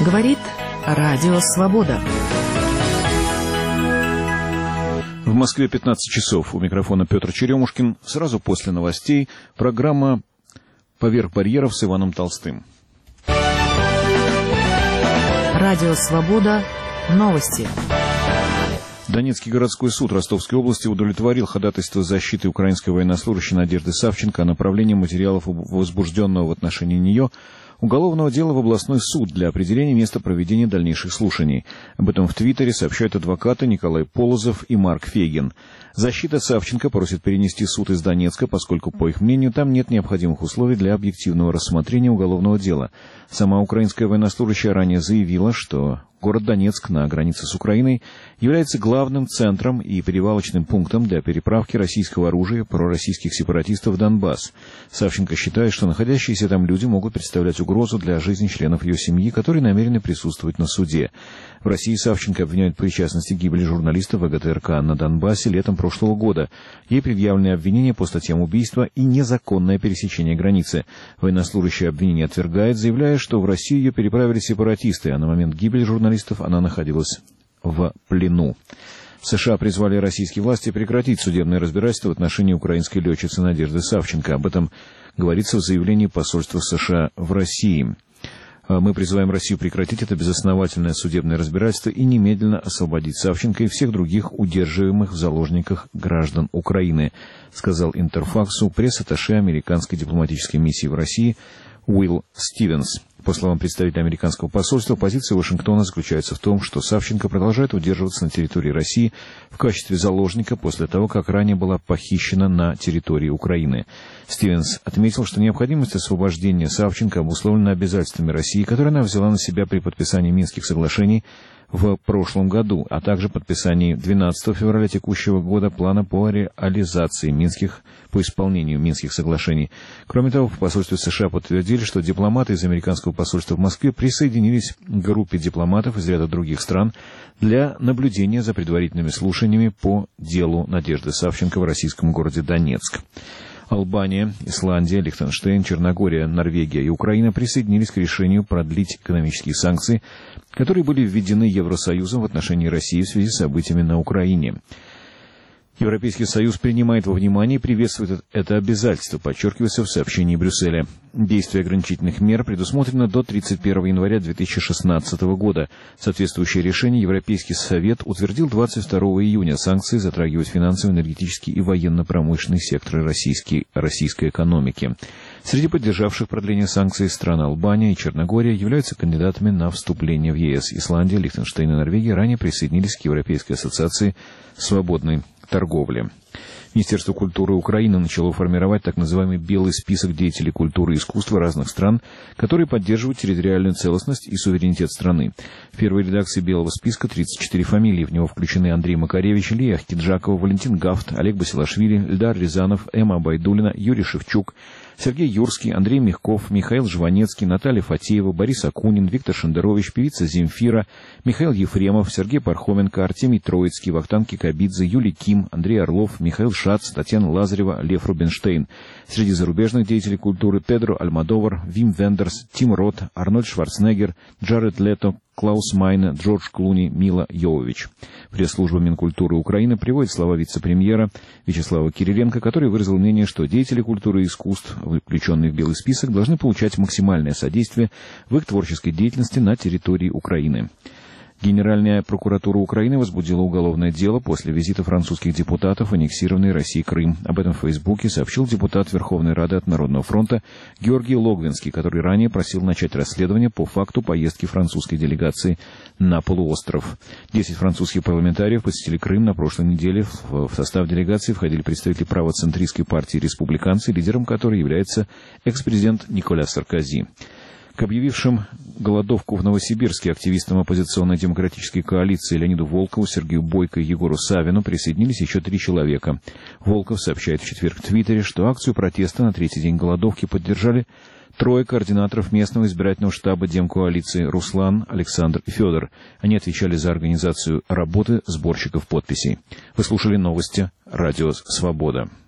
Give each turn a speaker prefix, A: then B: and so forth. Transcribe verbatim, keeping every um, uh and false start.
A: Говорит Радио Свобода.
B: В Москве пятнадцать часов. У микрофона Петр Черемушкин. Сразу после новостей программа «Поверх барьеров» с Иваном Толстым.
A: Радио Свобода. Новости.
B: Донецкий городской суд Ростовской области удовлетворил ходатайство защиты украинской военнослужащей Надежды Савченко о направлении материалов, возбужденного в отношении нее, уголовного дела в областной суд для определения места проведения дальнейших слушаний. Об этом в Твиттере сообщают адвокаты Николай Полозов и Марк Фейгин. Защита Савченко просит перенести суд из Донецка, поскольку, по их мнению, там нет необходимых условий для объективного рассмотрения уголовного дела. Сама украинская военнослужащая ранее заявила, что город Донецк на границе с Украиной является главным центром и перевалочным пунктом для переправки российского оружия пророссийских сепаратистов в Донбасс. Савченко считает, что находящиеся там люди могут представлять угрозу для жизни членов ее семьи, которые намерены присутствовать на суде. В России Савченко обвиняют в причастности к гибели журналиста ВГТРК на Донбассе летом прошлого года. Ей предъявлены обвинения по статьям убийства и незаконное пересечение границы. Военнослужащая обвинение отвергает, заявляя, что в Россию ее переправили сепаратисты, а на момент гибели журналистов она находилась в плену. В США призвали российские власти прекратить судебное разбирательство в отношении украинской летчицы Надежды Савченко. Об этом говорится в заявлении посольства США в России. Мы призываем Россию прекратить это безосновательное судебное разбирательство и немедленно освободить Савченко и всех других удерживаемых в заложниках граждан Украины, сказал Интерфаксу пресс-атташе американской дипломатической миссии в России Уилл Стивенс. По словам представителя американского посольства, позиция Вашингтона заключается в том, что Савченко продолжает удерживаться на территории России в качестве заложника после того, как ранее была похищена на территории Украины. Стивенс отметил, что необходимость освобождения Савченко обусловлена обязательствами России, которые она взяла на себя при подписании Минских соглашений в прошлом году, а также подписании двенадцатого февраля текущего года плана по реализации Минских, по исполнению Минских соглашений. Кроме того, в посольстве США подтвердили, что дипломаты из американского посольства в Москве присоединились к группе дипломатов из ряда других стран для наблюдения за предварительными слушаниями по делу Надежды Савченко в российском городе Донецк. Албания, Исландия, Лихтенштейн, Черногория, Норвегия и Украина присоединились к решению продлить экономические санкции, которые были введены Евросоюзом в отношении России в связи с событиями на Украине. Европейский Союз принимает во внимание и приветствует это обязательство, подчеркивается в сообщении Брюсселя. Действие ограничительных мер предусмотрено до тридцать первого января две тысячи шестнадцатого года. Соответствующее решение Европейский Совет утвердил двадцать второго июня. Санкции затрагивают финансовый, энергетический и военно-промышленный секторы российской, российской экономики. Среди поддержавших продление санкций страны Албания и Черногория являются кандидатами на вступление в ЕС. Исландия, Лихтенштейн и Норвегия ранее присоединились к Европейской ассоциации свободной торговли. Министерство культуры Украины начало формировать так называемый «белый список деятелей культуры и искусства разных стран», которые поддерживают территориальную целостность и суверенитет страны. В первой редакции «белого списка» тридцать четыре фамилии. В него включены Андрей Макаревич, Лия Ахкиджакова, Валентин Гафт, Олег Басилашвили, Эльдар Рязанов, Эмма Байдулина, Юрий Шевчук, Сергей Юрский, Андрей Мягков, Михаил Жванецкий, Наталья Фатеева, Борис Акунин, Виктор Шендерович, певица Земфира, Михаил Ефремов, Сергей Пархоменко, Артемий Троицкий, Вахтанг Кикабидзе, Юлий Ким, Андрей Орлов, Михаил Шац, Татьяна Лазарева, Лев Рубинштейн. Среди зарубежных деятелей культуры Педро Альмодовар, Вим Вендерс, Тим Рот, Арнольд Шварценеггер, Джаред Лето, Клаус Майне, Джордж Клуни, Мила Йовович. Пресс-служба Минкультуры Украины приводит слова вице-премьера Вячеслава Кириленко, который выразил мнение, что деятели культуры и искусств, включенные в белый список, должны получать максимальное содействие в их творческой деятельности на территории Украины. Генеральная прокуратура Украины возбудила уголовное дело после визита французских депутатов в аннексированный Россией Крым. Об этом в Фейсбуке сообщил депутат Верховной Рады от Народного фронта Георгий Логвинский, который ранее просил начать расследование по факту поездки французской делегации на полуостров. Десять французских парламентариев посетили Крым на прошлой неделе. В состав делегации входили представители правоцентристской партии «Республиканцы», лидером которой является экс-президент Николя Саркози. К объявившим голодовку в Новосибирске активистам оппозиционной демократической коалиции Леониду Волкову, Сергею Бойко и Егору Савину присоединились еще три человека. Волков сообщает в четверг в Твиттере, что акцию протеста на третий день голодовки поддержали трое координаторов местного избирательного штаба демкоалиции Руслан, Александр и Федор. Они отвечали за организацию работы сборщиков подписей. Вы слушали новости «Радио Свобода».